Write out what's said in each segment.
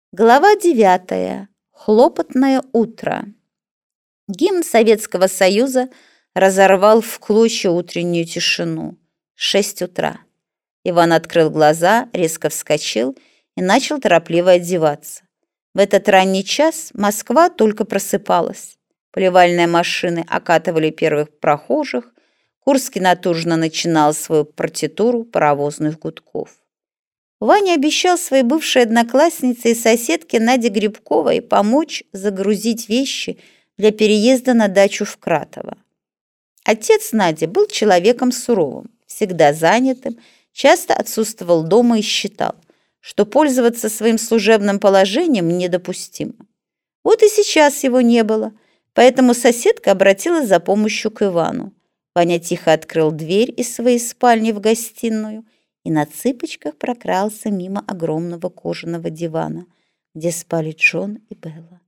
Глава 9. Хлопотное утро. Гимн Советского Союза разорвал в клочья утреннюю тишину. 6 утра. Иван открыл глаза, резко вскочил и начал торопливо одеваться. В этот ранний час Москва только просыпалась. Поливальные машины окатывали первых прохожих, Курский натужно начинал свою партитуру паровозных гудков. Ваня обещал своей бывшей однокласснице и соседке Наде Грибковой помочь загрузить вещи для переезда на дачу в Кратово. Отец Нади был человеком суровым, всегда занятым, часто отсутствовал дома и считал, что пользоваться своим служебным положением недопустимо. Вот и сейчас его не было, поэтому соседка обратилась за помощью к Ивану. Ваня тихо открыл дверь из своей спальни в гостиную и на цыпочках прокрался мимо огромного кожаного дивана, где спали Джон и Белла.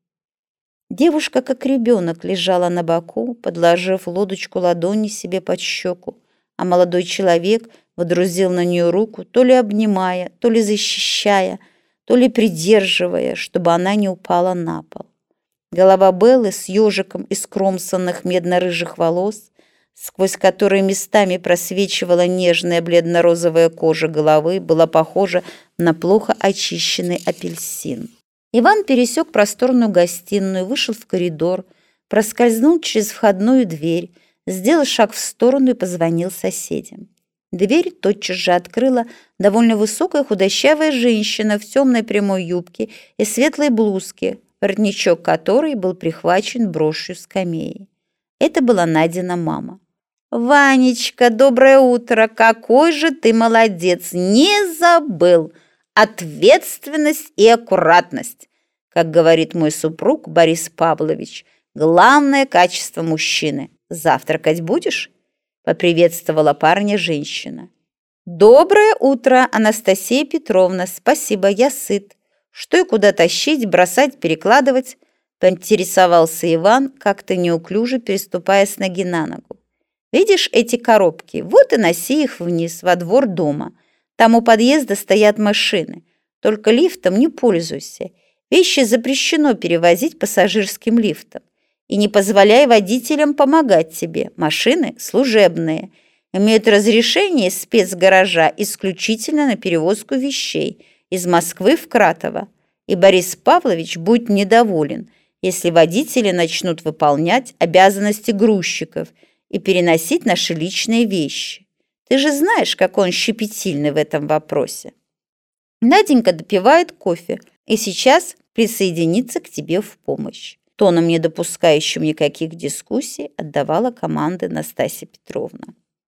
Девушка, как ребенок, лежала на боку, подложив лодочку ладони себе под щеку, а молодой человек водрузил на нее руку, то ли обнимая, то ли защищая, то ли придерживая, чтобы она не упала на пол. Голова Беллы с ежиком из кромсанных медно-рыжих волос, сквозь которые местами просвечивала нежная бледно-розовая кожа головы, была похожа на плохо очищенный апельсин. Иван пересек просторную гостиную, вышел в коридор, проскользнул через входную дверь, сделал шаг в сторону и позвонил соседям. Дверь тотчас же открыла довольно высокая худощавая женщина в темной прямой юбке и светлой блузке, воротничок которой был прихвачен брошью скамеи. Это была Надина мама. «Ванечка, доброе утро! Какой же ты молодец! Не забыл! Ответственность и аккуратность!» Как говорит мой супруг Борис Павлович, главное качество мужчины. «Завтракать будешь?» — поприветствовала парня женщина. «Доброе утро, Анастасия Петровна! Спасибо, я сыт. Что и куда тащить, бросать, перекладывать?» — поинтересовался Иван, как-то неуклюже переступая с ноги на ногу. «Видишь эти коробки? Вот и носи их вниз, во двор дома. Там у подъезда стоят машины. Только лифтом не пользуйся. Вещи запрещено перевозить пассажирским лифтом. И не позволяй водителям помогать тебе. Машины служебные. Имеют разрешение из спецгаража исключительно на перевозку вещей из Москвы в Кратово. И Борис Павлович будет недоволен, если водители начнут выполнять обязанности грузчиков и переносить наши личные вещи. Ты же знаешь, как он щепетильный в этом вопросе». Наденька допивает кофе и сейчас присоединится к тебе в помощь. Тоном, не допускающим никаких дискуссий, отдавала команды Настасья Петровна.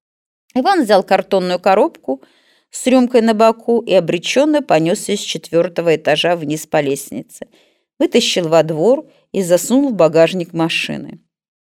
Иван взял картонную коробку с рюмкой на боку и обреченно понесся с 4-го этажа вниз по лестнице, вытащил во двор и засунул в багажник машины.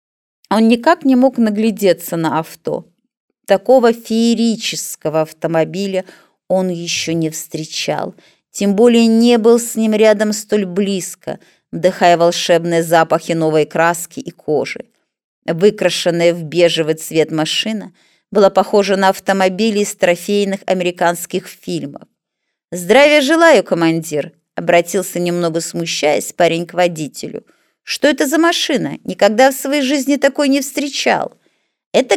Он никак не мог наглядеться на авто. Такого феерического автомобиля он еще не встречал, тем более не был с ним рядом столь близко, вдыхая волшебные запахи новой краски и кожи. Выкрашенная в бежевый цвет машина была похожа на автомобили из трофейных американских фильмов. «Здравия желаю, командир», — обратился, немного смущаясь, парень к водителю. «Что это за машина? Никогда в своей жизни такой не встречал». «Это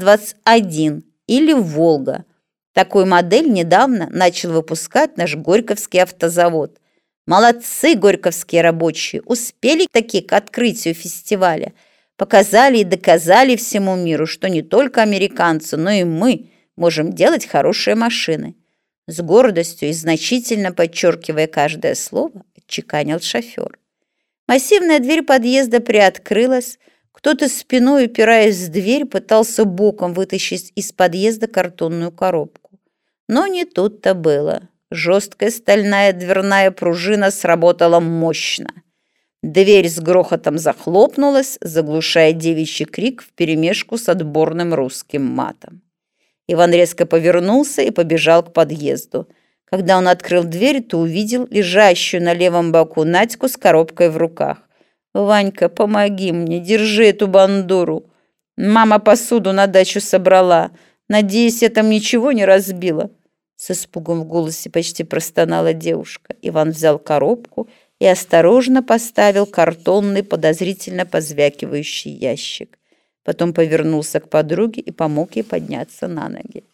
ГАЗ-21 или Волга. Такую модель недавно начал выпускать наш Горьковский автозавод. Молодцы горьковские рабочие, успели таки к открытию фестиваля. Показали и доказали всему миру, что не только американцы, но и мы можем делать хорошие машины». С гордостью и значительно подчеркивая каждое слово, отчеканил шофер. Массивная дверь подъезда приоткрылась. Кто-то спиной, упираясь в дверь, пытался боком вытащить из подъезда картонную коробку. Но не тут-то было. Жесткая стальная дверная пружина сработала мощно. Дверь с грохотом захлопнулась, заглушая девичий крик вперемешку с отборным русским матом. Иван резко повернулся и побежал к подъезду. Когда он открыл дверь, то увидел лежащую на левом боку Надьку с коробкой в руках. «Ванька, помоги мне, держи эту бандуру. Мама посуду на дачу собрала. Надеюсь, я там ничего не разбила». С испугом в голосе почти простонала девушка. Иван взял коробку и осторожно поставил картонный, подозрительно позвякивающий ящик. Потом повернулся к подруге и помог ей подняться на ноги.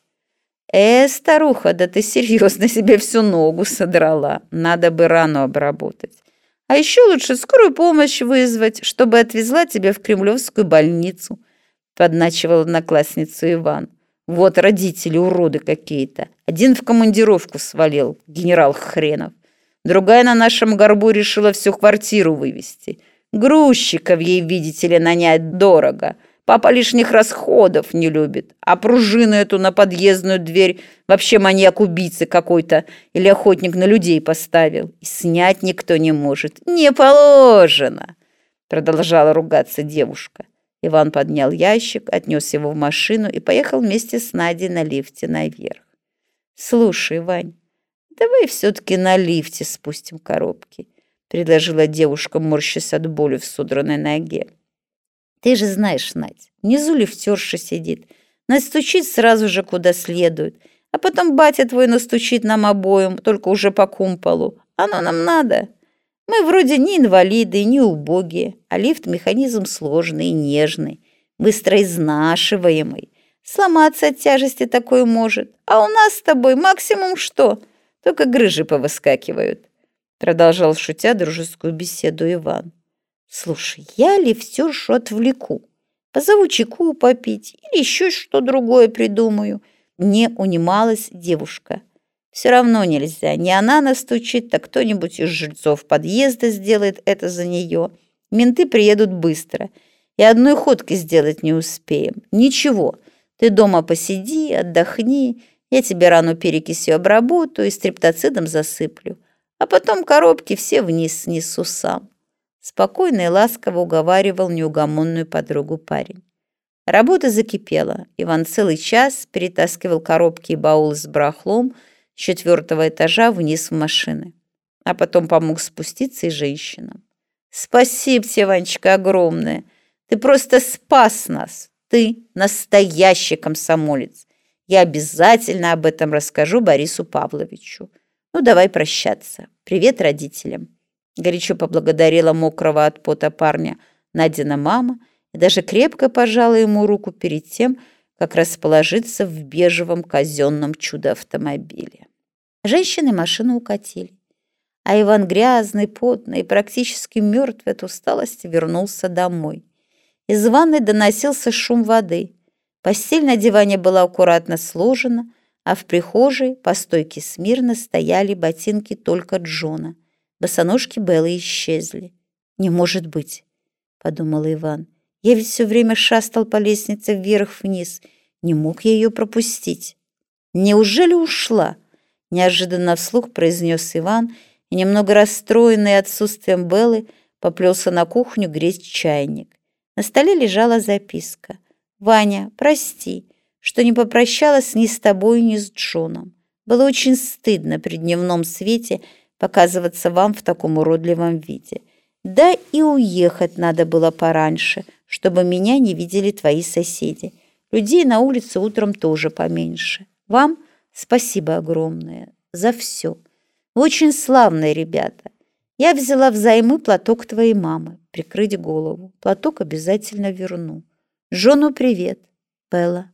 Старуха, да ты серьезно себе всю ногу содрала. Надо бы рану обработать. А еще лучше скорую помощь вызвать, чтобы отвезла тебя в Кремлевскую больницу», подначивал одноклассницу Иван. «Вот родители уроды какие-то. Один в командировку свалил, генерал хренов. Другая на нашем горбу решила всю квартиру вывести. Грузчиков ей, видите ли, нанять дорого. Папа лишних расходов не любит. А пружину эту на подъездную дверь вообще маньяк-убийца какой-то или охотник на людей поставил. И снять никто не может. Не положено!» Продолжала ругаться девушка. Иван поднял ящик, отнес его в машину и поехал вместе с Надей на лифте наверх. «Слушай, Вань, давай все-таки на лифте спустим коробки», предложила девушка, морщась от боли в содранной ноге. «Ты же знаешь, Надь, внизу лифтерша сидит, настучит сразу же куда следует, а потом батя твой настучит нам обоим, только уже по кумполу. Оно нам надо. Мы вроде не инвалиды, не убогие, а лифт механизм сложный и нежный, быстро изнашиваемый. Сломаться от тяжести такой может, а у нас с тобой максимум что? Только грыжи повыскакивают», продолжал шутя дружескую беседу Иван. «Слушай, я лифтершу отвлеку. Позову чайку попить или еще что другое придумаю». Не унималась девушка. «Все равно нельзя. Не она настучит, так кто-нибудь из жильцов подъезда сделает это за нее. Менты приедут быстро. И одной ходки сделать не успеем. Ничего, ты дома посиди, отдохни. Я тебе рану перекисью обработаю и стриптоцидом засыплю. А потом коробки все вниз снесу сам». Спокойно и ласково уговаривал неугомонную подругу парень. Работа закипела. Иван целый час перетаскивал коробки и баулы с барахлом с 4-го этажа вниз в машины. А потом помог спуститься и женщинам. «Спасибо тебе, Ванечка, огромное. Ты просто спас нас. Ты настоящий комсомолец. Я обязательно об этом расскажу Борису Павловичу. Ну, давай прощаться. Привет родителям». Горячо поблагодарила мокрого от пота парня Надина мама и даже крепко пожала ему руку перед тем, как расположиться в бежевом казенном чудо-автомобиле. Женщины машину укатили, а Иван грязный, потный и практически мертвый от усталости вернулся домой. Из ванной доносился шум воды. Постель на диване была аккуратно сложена, а в прихожей по стойке смирно стояли ботинки только Джона. Босоножки Беллы исчезли. «Не может быть», — подумал Иван. «Я ведь все время шастал по лестнице вверх-вниз. Не мог я ее пропустить». «Неужели ушла?» — неожиданно вслух произнес Иван и, немного расстроенный отсутствием Беллы, поплелся на кухню греть чайник. На столе лежала записка. «Ваня, прости, что не попрощалась ни с тобой, ни с Джоном. Было очень стыдно при дневном свете показываться вам в таком уродливом виде. Да и уехать надо было пораньше, чтобы меня не видели твои соседи. Людей на улице утром тоже поменьше. Вам спасибо огромное за все. Вы очень славные ребята. Я взяла взаймы платок твоей мамы. Прикрыть голову. Платок обязательно верну. Джону привет. Белла».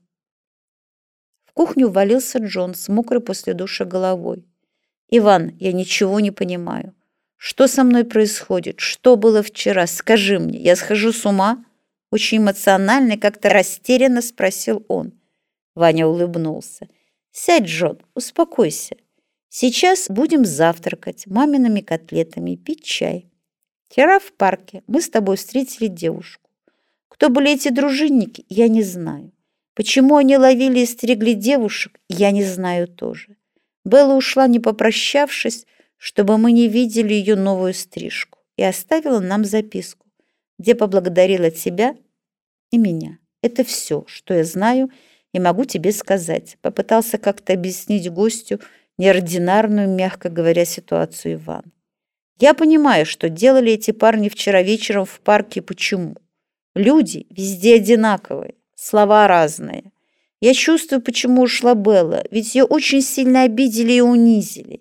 В кухню ввалился Джон с мокрой после душа головой. «Иван, я ничего не понимаю. Что со мной происходит? Что было вчера? Скажи мне, я схожу с ума?» Очень эмоционально и как-то растерянно спросил он. Ваня улыбнулся. «Сядь, Джон, успокойся. Сейчас будем завтракать мамиными котлетами и пить чай. Вчера в парке мы с тобой встретили девушку. Кто были эти дружинники, я не знаю. Почему они ловили и стригли девушек, я не знаю тоже. Белла ушла, не попрощавшись, чтобы мы не видели ее новую стрижку, и оставила нам записку, где поблагодарила тебя и меня. Это все, что я знаю и могу тебе сказать», попытался как-то объяснить гостю неординарную, мягко говоря, ситуацию Иван. «Я понимаю, что делали эти парни вчера вечером в парке, почему. Люди везде одинаковые, слова разные. Я чувствую, почему ушла Белла, ведь ее очень сильно обидели и унизили.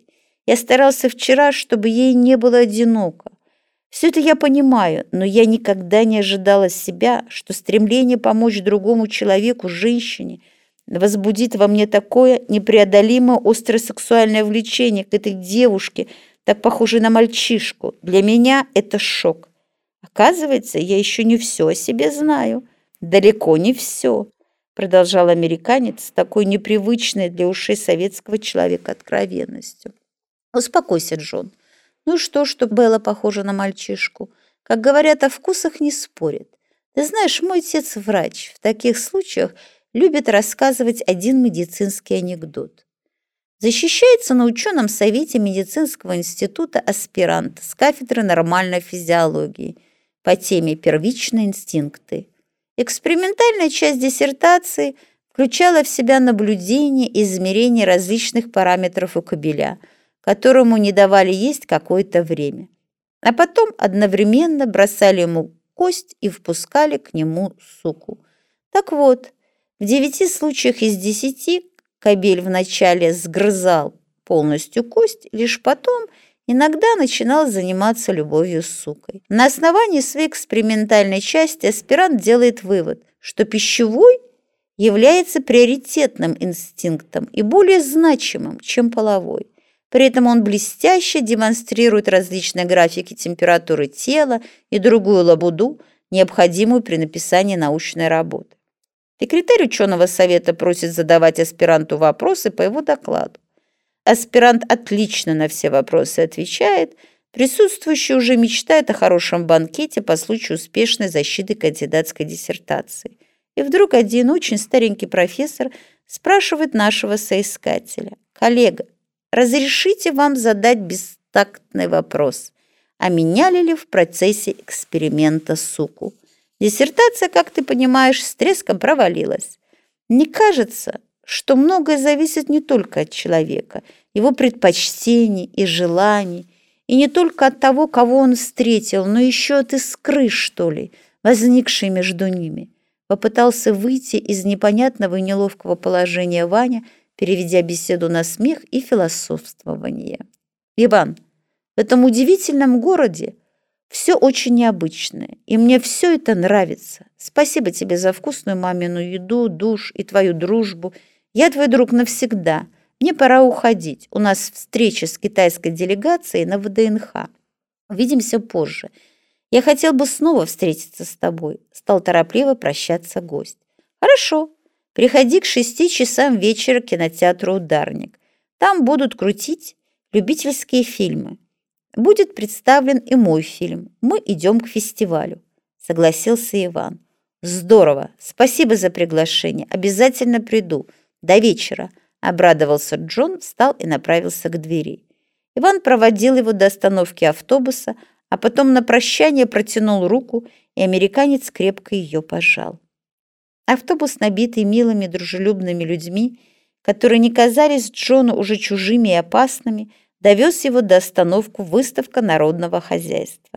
Я старался вчера, чтобы ей не было одиноко. Все это я понимаю, но я никогда не ожидала себя, что стремление помочь другому человеку, женщине, возбудит во мне такое непреодолимое остросексуальное влечение к этой девушке, так похожей на мальчишку. Для меня это шок. Оказывается, я еще не все о себе знаю. Далеко не все, продолжал американец с такой непривычной для ушей советского человека откровенностью. Успокойся, Джон. Ну что Белла похожа на мальчишку? Как говорят, о вкусах не спорят. Ты знаешь, мой отец врач. В таких случаях любит рассказывать один медицинский анекдот. Защищается на ученом совете медицинского института аспирант с кафедры нормальной физиологии по теме «Первичные инстинкты». Экспериментальная часть диссертации включала в себя наблюдение и измерение различных параметров у кобеля, которому не давали есть какое-то время, а потом одновременно бросали ему кость и впускали к нему суку. Так вот, в 9 случаях из 10 кобель вначале сгрызал полностью кость, лишь потом иногда начинал заниматься любовью с сукой. На основании своей экспериментальной части аспирант делает вывод, что пищевой является приоритетным инстинктом и более значимым, чем половой. При этом он блестяще демонстрирует различные графики температуры тела и другую лабуду, необходимую при написании научной работы. Секретарь ученого совета просит задавать аспиранту вопросы по его докладу. Аспирант отлично на все вопросы отвечает, присутствующий уже мечтает о хорошем банкете по случаю успешной защиты кандидатской диссертации. И вдруг один очень старенький профессор спрашивает нашего соискателя: «Коллега, разрешите вам задать бестактный вопрос, а меняли ли в процессе эксперимента суку? Диссертация, как ты понимаешь, с треском провалилась. Не кажется, что многое зависит не только от человека, его предпочтений и желаний, и не только от того, кого он встретил, но еще от искры, что ли, возникшей между ними». Попытался выйти из непонятного и неловкого положения Ваня, переведя беседу на смех и философствование. «Иван, в этом удивительном городе все очень необычное, и мне все это нравится. Спасибо тебе за вкусную мамину еду, душ и твою дружбу. Я твой друг навсегда. Мне пора уходить. У нас встреча с китайской делегацией на ВДНХ. Увидимся позже. Я хотел бы снова встретиться с тобой», — стал торопливо прощаться гость. «Хорошо. Приходи к 6 часам вечера к кинотеатру «Ударник». Там будут крутить любительские фильмы. Будет представлен и мой фильм. Мы идем к фестивалю», — согласился Иван. «Здорово. Спасибо за приглашение. Обязательно приду. До вечера», — обрадовался Джон, встал и направился к двери. Иван проводил его до остановки автобуса, а потом на прощание протянул руку, и американец крепко ее пожал. Автобус, набитый милыми, дружелюбными людьми, которые не казались Джону уже чужими и опасными, довез его до остановки выставка народного хозяйства.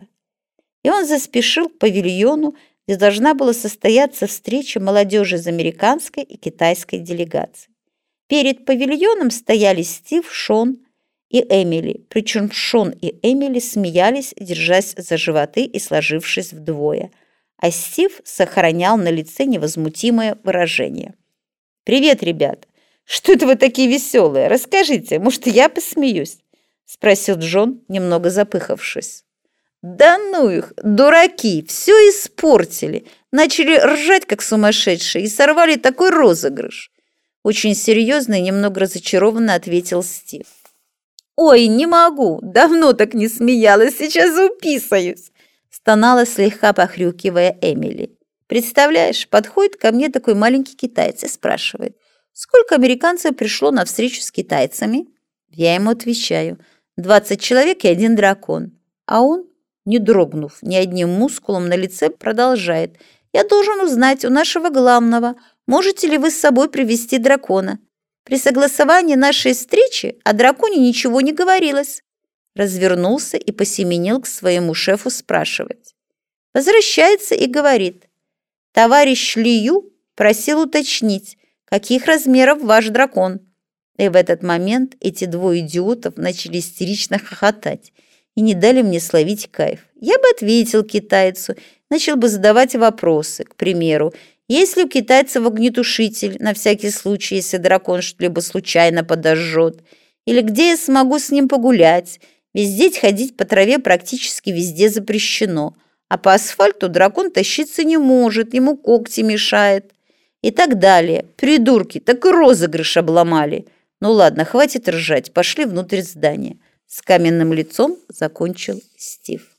И он заспешил к павильону, где должна была состояться встреча молодежи из американской и китайской делегаций. Перед павильоном стояли Стив, Шон и Эмили, причем Шон и Эмили смеялись, держась за животы и сложившись вдвое, а Стив сохранял на лице невозмутимое выражение. «Привет, ребята! Что это вы такие веселые? Расскажите, может, я посмеюсь?» — спросил Джон, немного запыхавшись. «Да ну их, дураки, все испортили, начали ржать, как сумасшедшие, и сорвали такой розыгрыш!» Очень серьезно и немного разочарованно ответил Стив. «Ой, не могу, давно так не смеялась, сейчас уписаюсь!» Стонала, слегка похрюкивая Эмили. «Представляешь, подходит ко мне такой маленький китаец и спрашивает, сколько американцев пришло на встречу с китайцами?» Я ему отвечаю, 20 человек и 1 дракон. А он, не дрогнув ни одним мускулом на лице, продолжает, «Я должен узнать у нашего главного, можете ли вы с собой привезти дракона? При согласовании нашей встречи о драконе ничего не говорилось». Развернулся и посеменил к своему шефу спрашивать. Возвращается и говорит, «Товарищ Лию просил уточнить, каких размеров ваш дракон». И в этот момент эти двое идиотов начали истерично хохотать и не дали мне словить кайф. Я бы ответил китайцу, начал бы задавать вопросы. К примеру, есть ли у китайцев огнетушитель, на всякий случай, если дракон что-либо случайно подожжет? Или где я смогу с ним погулять? Ведь здесь ходить по траве практически везде запрещено. А по асфальту дракон тащиться не может, ему когти мешают. И так далее. Придурки, так и розыгрыш обломали. Ну ладно, хватит ржать, пошли внутрь здания. С каменным лицом закончил Стив.